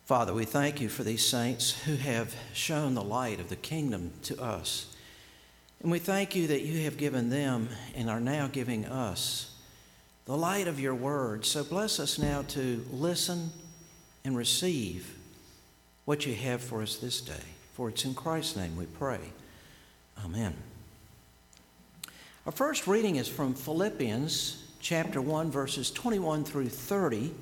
Father, we thank you for these saints who have shown the light of the kingdom to us. And we thank you that you have given them and are now giving us the light of your word. So bless us now to listen and receive what you have for us this day. For it's in Christ's name we pray. Amen. Our first reading is from Philippians chapter 1, verses 21 through 30.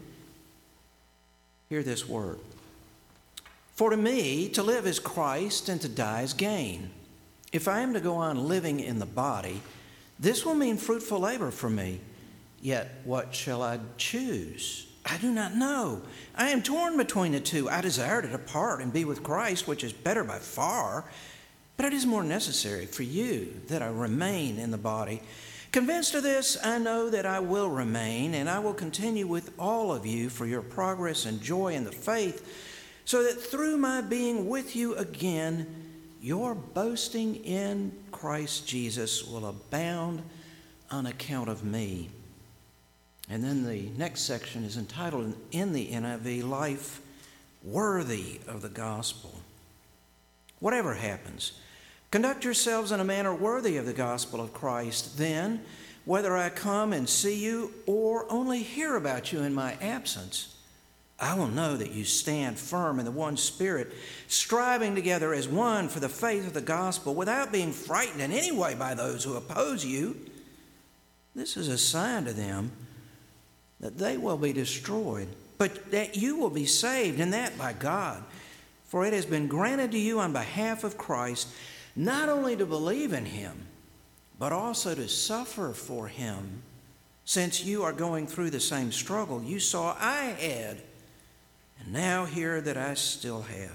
Hear this word. For to me, to live is Christ, and to die is gain. If I am to go on living in the body, this will mean fruitful labor for me. Yet what shall I choose? I do not know. I am torn between the two. I desire to depart and be with Christ, which is better by far. But it is more necessary for you that I remain in the body. Convinced of this, I know that I will remain, and I will continue with all of you for your progress and joy in the faith, so that through my being with you again, your boasting in Christ Jesus will abound on account of me. And then the next section is entitled in the NIV, Life Worthy of the Gospel. Whatever happens, conduct yourselves in a manner worthy of the gospel of Christ. Then, whether I come and see you or only hear about you in my absence, I will know that you stand firm in the one Spirit, striving together as one for the faith of the gospel, without being frightened in any way by those who oppose you. This is a sign to them that they will be destroyed, but that you will be saved, and that by God. For it has been granted to you on behalf of Christ, not only to believe in him, but also to suffer for him, since you are going through the same struggle you saw I had, and now hear that I still have.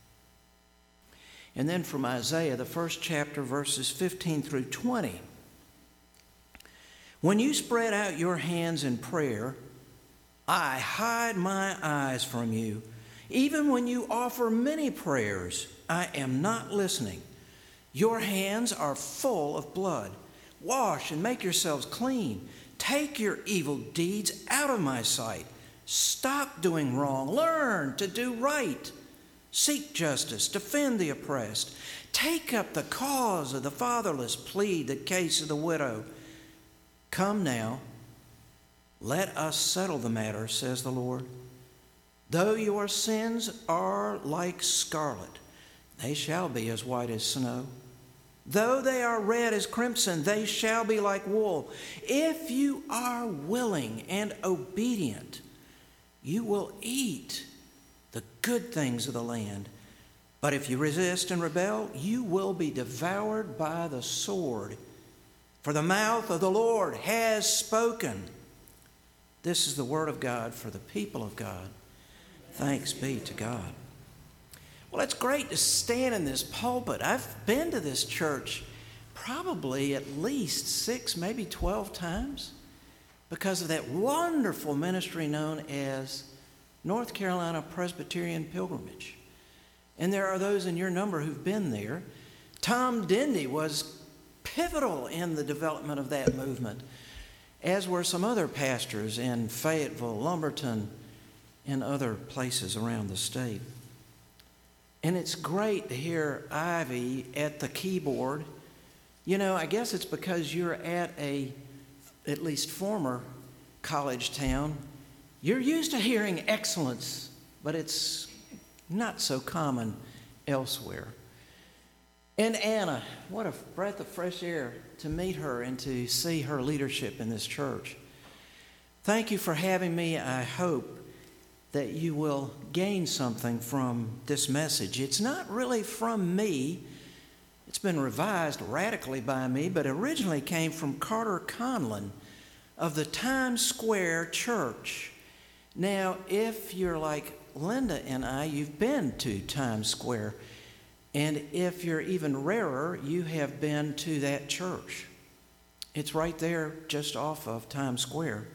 And then from Isaiah, the first chapter, verses 15 through 20. When you spread out your hands in prayer, I hide my eyes from you. Even when you offer many prayers, I am not listening. Your hands are full of blood. Wash and make yourselves clean. Take your evil deeds out of my sight. Stop doing wrong. Learn to do right. Seek justice. Defend the oppressed. Take up the cause of the fatherless. Plead the case of the widow. Come now, let us settle the matter, says the Lord. Though your sins are like scarlet, they shall be as white as snow. Though they are red as crimson, they shall be like wool. If you are willing and obedient, you will eat the good things of the land. But if you resist and rebel, you will be devoured by the sword. For the mouth of the Lord has spoken. This is the word of God for the people of God. Thanks be to God. Well, it's great to stand in this pulpit. I've been to this church probably at least 6, maybe 12 times because of that wonderful ministry known as North Carolina Presbyterian Pilgrimage. And there are those in your number who've been there. Tom Dendy was pivotal in the development of that movement, as were some other pastors in Fayetteville, Lumberton, and other places around the state. And it's great to hear Ivy at the keyboard. You know, I guess it's because you're at at least former college town. You're used to hearing excellence, but it's not so common elsewhere. And Anna, what a breath of fresh air to meet her and to see her leadership in this church. Thank you for having me. I hope that you will gain something from this message. It's not really from me. It's been revised radically by me, but originally came from Carter Conlon of the Times Square Church. Now, if you're like Linda and I, you've been to Times Square. And if you're even rarer, you have been to that church. It's right there just off of Times Square.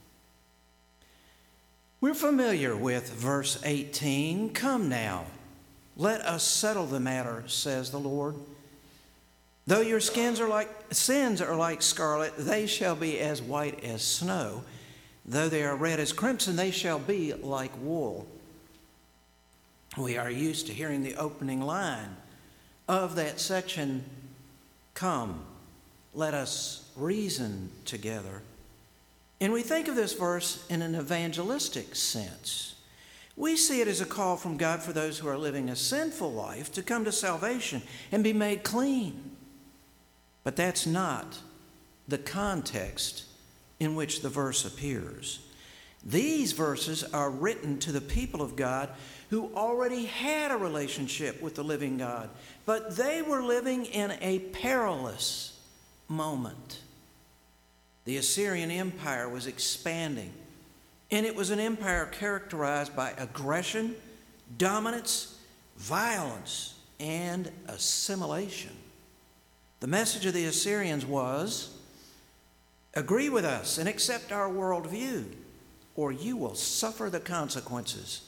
We're familiar with verse 18. Come now, let us settle the matter, says the Lord. Though your sins are like scarlet, they shall be as white as snow. Though they are red as crimson, they shall be like wool. We are used to hearing the opening line of that section, "Come, let us reason together." And we think of this verse in an evangelistic sense. We see it as a call from God for those who are living a sinful life to come to salvation and be made clean. But that's not the context in which the verse appears. These verses are written to the people of God who already had a relationship with the living God, but they were living in a perilous moment. The Assyrian Empire was expanding, and it was an empire characterized by aggression, dominance, violence, and assimilation. The message of the Assyrians was, "Agree with us and accept our worldview, or you will suffer the consequences."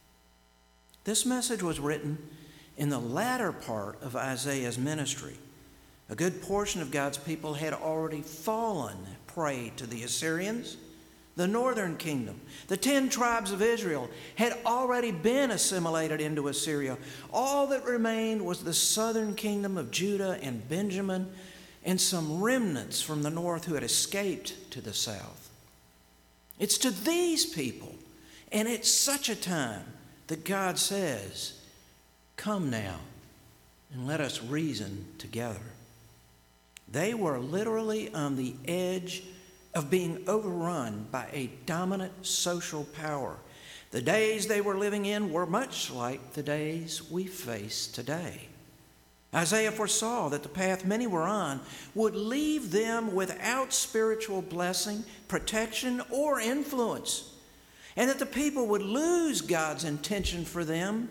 This message was written in the latter part of Isaiah's ministry. A good portion of God's people had already fallen prey to the Assyrians. The northern kingdom, the 10 tribes of Israel, had already been assimilated into Assyria. All that remained was the southern kingdom of Judah and Benjamin, and some remnants from the north who had escaped to the south. It's to these people, and at such a time, that God says, "Come now, and let us reason together." They were literally on the edge of being overrun by a dominant social power. The days they were living in were much like the days we face today. Isaiah foresaw that the path many were on would leave them without spiritual blessing, protection, or influence, and that the people would lose God's intention for them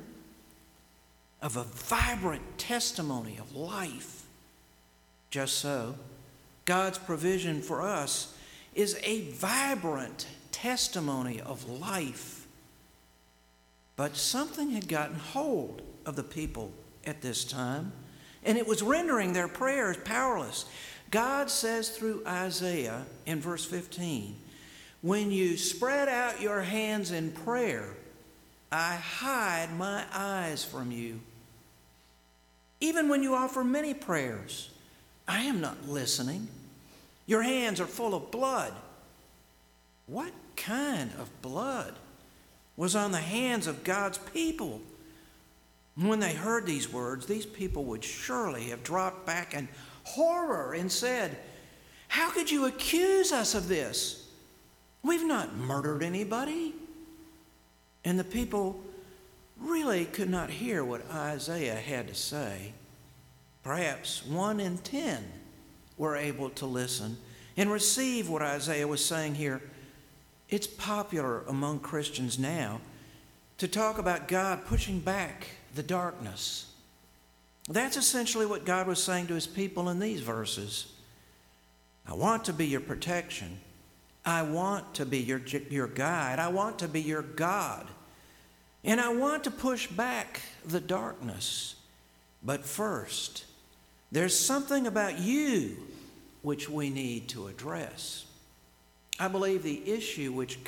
of a vibrant testimony of life. Just so, God's provision for us is a vibrant testimony of life. But something had gotten hold of the people at this time, and it was rendering their prayers powerless. God says through Isaiah in verse 15, "When you spread out your hands in prayer, I hide my eyes from you. Even when you offer many prayers, I am not listening. Your hands are full of blood." What kind of blood was on the hands of God's people? When they heard these words, these people would surely have dropped back in horror and said, "How could you accuse us of this? We've not murdered anybody." And the people really could not hear what Isaiah had to say. Perhaps 1 in 10 were able to listen and receive what Isaiah was saying here. It's popular among Christians now to talk about God pushing back the darkness. That's essentially what God was saying to his people in these verses. I want to be your protection. I want to be your guide. I want to be your God. And I want to push back the darkness. But first, there's something about you which we need to address. I believe the issue which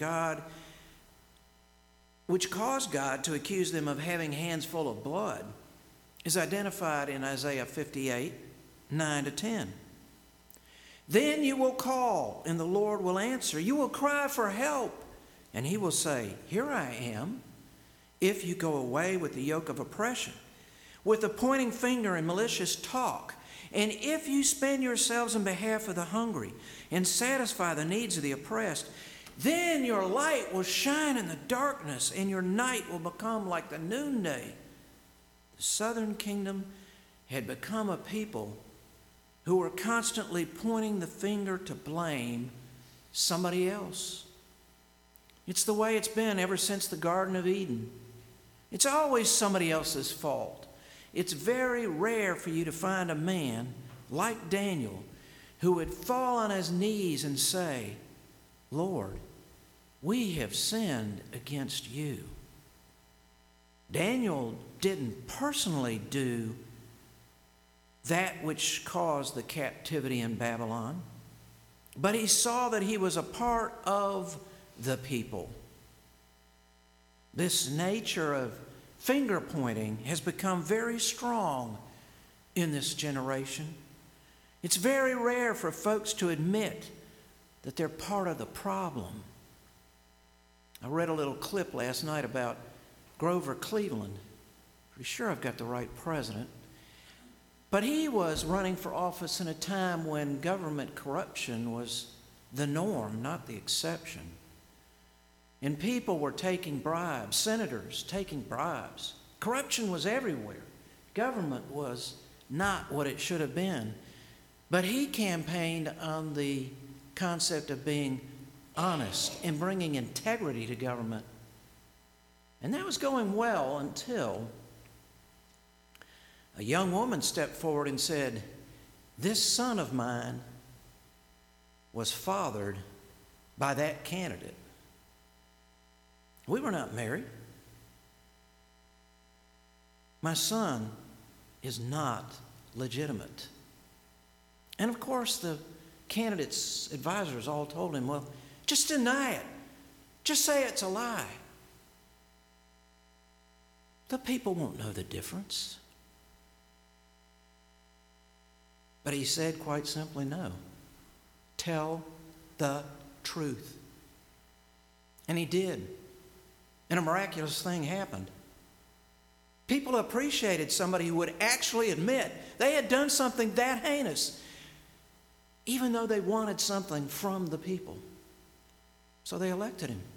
caused God to accuse them of having hands full of blood is identified in Isaiah 58, 9-10. "Then you will call, and the Lord will answer. You will cry for help, and he will say, 'Here I am.' If you go away with the yoke of oppression, with the pointing finger and malicious talk, and if you spend yourselves in behalf of the hungry and satisfy the needs of the oppressed, then your light will shine in the darkness, and your night will become like the noonday." The southern kingdom had become a people who were constantly pointing the finger to blame somebody else. It's the way it's been ever since the Garden of Eden. It's always somebody else's fault. It's very rare for you to find a man like Daniel who would fall on his knees and say, "Lord, we have sinned against you." Daniel didn't personally do that which caused the captivity in Babylon, but he saw that he was a part of the people. This nature of finger pointing has become very strong in this generation. It's very rare for folks to admit that they're part of the problem. I read a little clip last night about Grover Cleveland. Pretty sure I've got the right president. But he was running for office in a time when government corruption was the norm, not the exception. And people were taking bribes, senators taking bribes. Corruption was everywhere. Government was not what it should have been. But he campaigned on the concept of being honest and bringing integrity to government. And that was going well until a young woman stepped forward and said, "This son of mine was fathered by that candidate." We were not married. My son is not legitimate. And of course, the candidate's advisors all told him, "Well, just deny it. Just say it's a lie. The people won't know the difference." But he said quite simply, "No. Tell the truth." And he did. And a miraculous thing happened. People appreciated somebody who would actually admit they had done something that heinous, even though they wanted something from the people. So they elected him.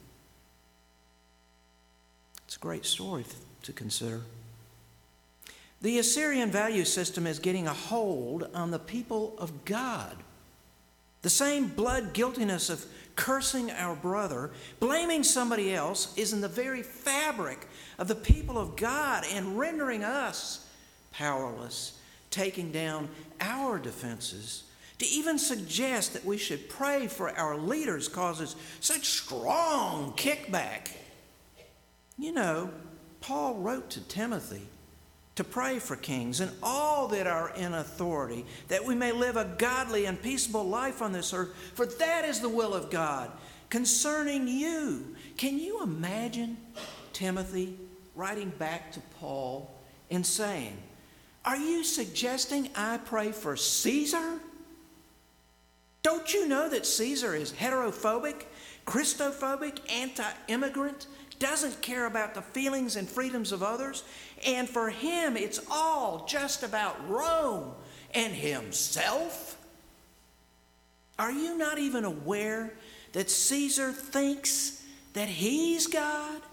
It's a great story to consider. The Assyrian value system is getting a hold on the people of God. The same blood guiltiness of cursing our brother, blaming somebody else, is in the very fabric of the people of God and rendering us powerless, taking down our defenses. To even suggest that we should pray for our leaders causes such strong kickback. You know, Paul wrote to Timothy to pray for kings and all that are in authority, that we may live a godly and peaceable life on this earth, for that is the will of God concerning you. Can you imagine Timothy writing back to Paul and saying, "Are you suggesting I pray for Caesar? Don't you know that Caesar is heterophobic, Christophobic, anti-immigrant, doesn't care about the feelings and freedoms of others, and for him it's all just about Rome and himself? Are you not even aware that Caesar thinks that he's God?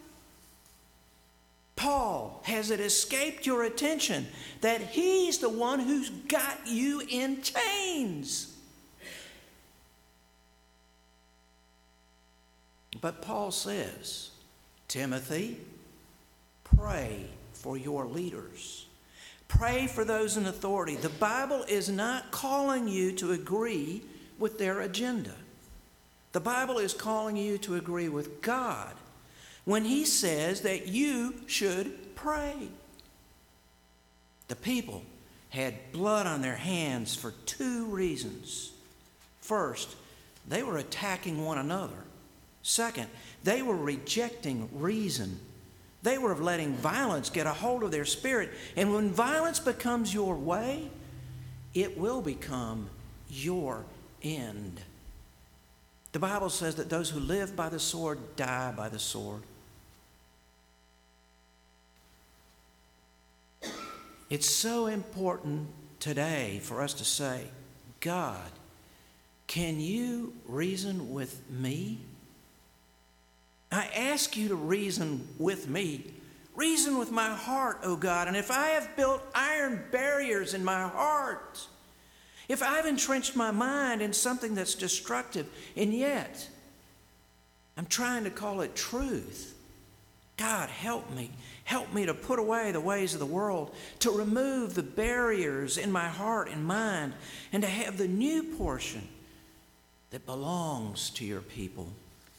Paul, has it escaped your attention that he's the one who's got you in chains?" But Paul says, "Timothy, pray for your leaders. Pray for those in authority." The Bible is not calling you to agree with their agenda. The Bible is calling you to agree with God when He says that you should pray. The people had blood on their hands for two reasons. First, they were attacking one another. Second, they were rejecting reason. They were letting violence get a hold of their spirit. And when violence becomes your way, it will become your end. The Bible says that those who live by the sword die by the sword. It's so important today for us to say, "God, can you reason with me? I ask you to reason with me. Reason with my heart, O God. And if I have built iron barriers in my heart, if I've entrenched my mind in something that's destructive, and yet I'm trying to call it truth, God, help me. Help me to put away the ways of the world, to remove the barriers in my heart and mind, and to have the new portion that belongs to your people."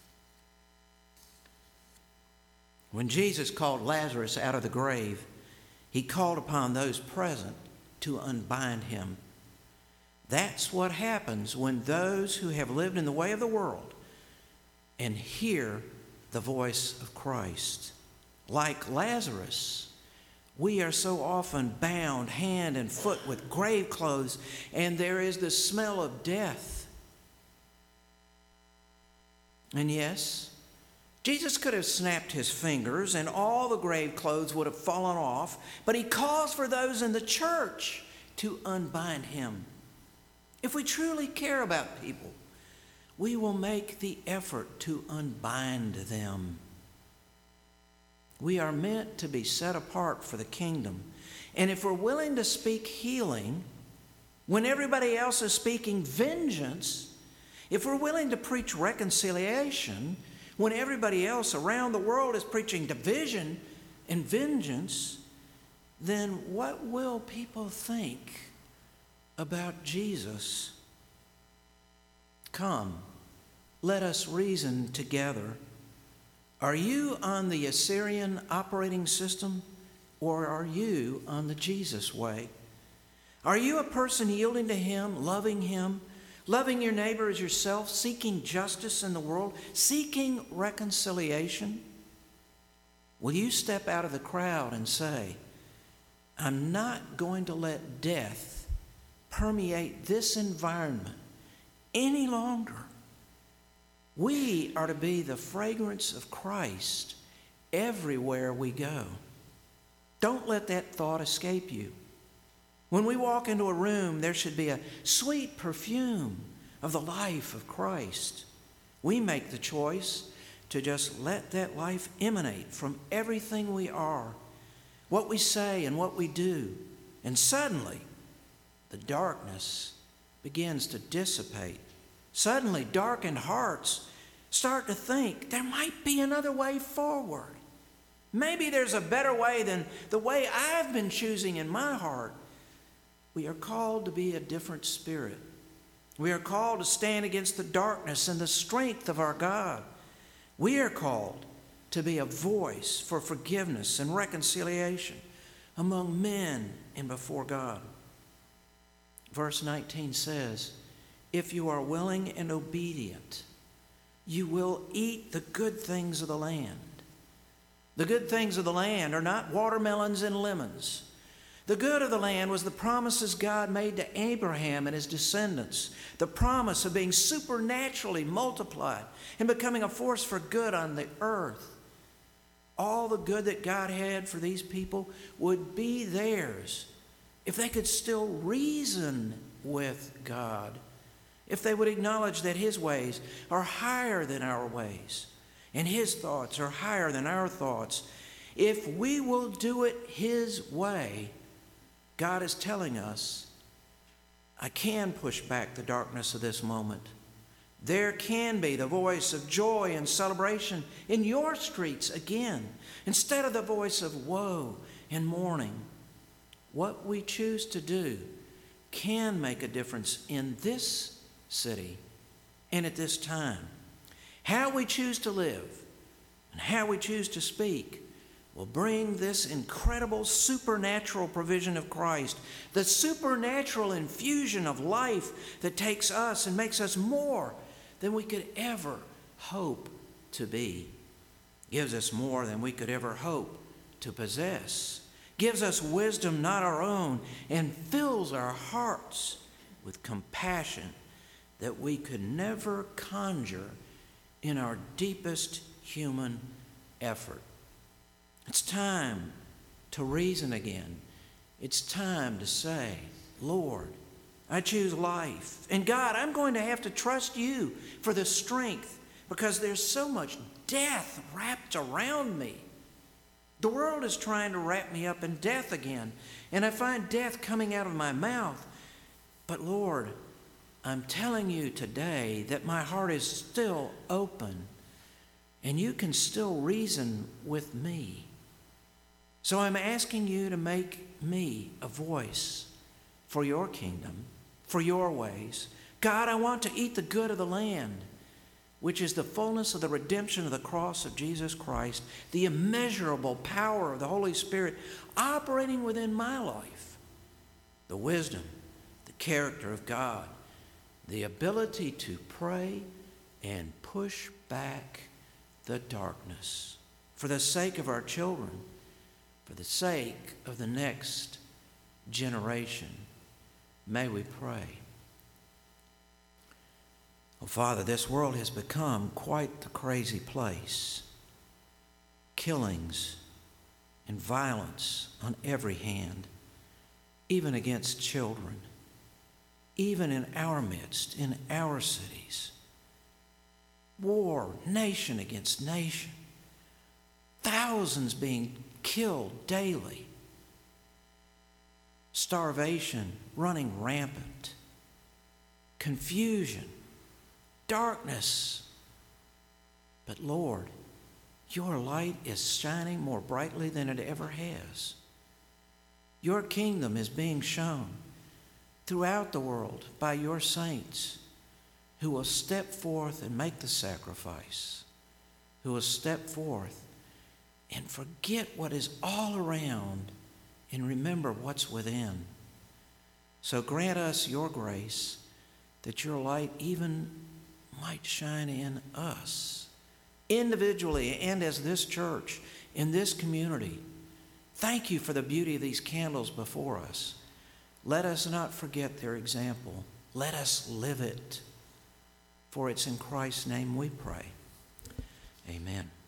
When Jesus called Lazarus out of the grave, He called upon those present to unbind him. That's what happens when those who have lived in the way of the world and hear the voice of Christ Like Lazarus, we are so often bound hand and foot with grave clothes, and there is the smell of death. And yes, Jesus could have snapped his fingers and all the grave clothes would have fallen off, but he calls for those in the church to unbind him. If we truly care about people, we will make the effort to unbind them. We are meant to be set apart for the kingdom. And if we're willing to speak healing when everybody else is speaking vengeance, if we're willing to preach reconciliation when everybody else around the world is preaching division and vengeance, then what will people think about Jesus? Come, let us reason together. Are you on the Assyrian operating system, or are you on the Jesus way? Are you a person yielding to him, loving your neighbor as yourself, seeking justice in the world, seeking reconciliation? Will you step out of the crowd and say, I'm not going to let death permeate this environment any longer? We are to be the fragrance of Christ everywhere we go. Don't let that thought escape you. When we walk into a room, there should be a sweet perfume of the life of Christ. We make the choice to just let that life emanate from everything we are, what we say and what we do. And suddenly, the darkness begins to dissipate. Suddenly, darkened hearts start to think there might be another way forward. Maybe there's a better way than the way I've been choosing in my heart. We are called to be a different spirit. We are called to stand against the darkness and the strength of our God. We are called to be a voice for forgiveness and reconciliation among men and before God. Verse 19 says, if you are willing and obedient, you will eat the good things of the land. The good things of the land are not watermelons and lemons. The good of the land was the promises God made to Abraham and his descendants, the promise of being supernaturally multiplied and becoming a force for good on the earth. All the good that God had for these people would be theirs if they could still reason with God, if they would acknowledge that his ways are higher than our ways and his thoughts are higher than our thoughts. If we will do it his way, God is telling us, I can push back the darkness of this moment. There can be the voice of joy and celebration in your streets again, instead of the voice of woe and mourning. What we choose to do can make a difference in this city and at this time. How we choose to live and how we choose to speak will bring this incredible supernatural provision of Christ, the supernatural infusion of life that takes us and makes us more than we could ever hope to be, gives us more than we could ever hope to possess, gives us wisdom not our own, and fills our hearts with compassion that we could never conjure in our deepest human effort. It's time to reason again. It's time to say, Lord, I choose life. And God, I'm going to have to trust you for the strength because there's so much death wrapped around me. The world is trying to wrap me up in death again, and I find death coming out of my mouth. But Lord, I'm telling you today that my heart is still open, and you can still reason with me. So I'm asking you to make me a voice for your kingdom, for your ways. God, I want to eat the good of the land, which is the fullness of the redemption of the cross of Jesus Christ, the immeasurable power of the Holy Spirit operating within my life, the wisdom, the character of God, the ability to pray and push back the darkness for the sake of our children, for the sake of the next generation. May we pray. Oh, Father, this world has become quite the crazy place. Killings and violence on every hand, even against children, even in our midst, in our cities. War, nation against nation. Thousands being killed daily. Starvation running rampant. Confusion. Darkness. But Lord, your light is shining more brightly than it ever has. Your kingdom is being shown throughout the world by your saints who will step forth and make the sacrifice, who will step forth and forget what is all around and remember what's within. So grant us your grace that your light even might shine in us, individually and as this church, in this community. Thank you for the beauty of these candles before us. Let us not forget their example. Let us live it. For it's in Christ's name we pray. Amen.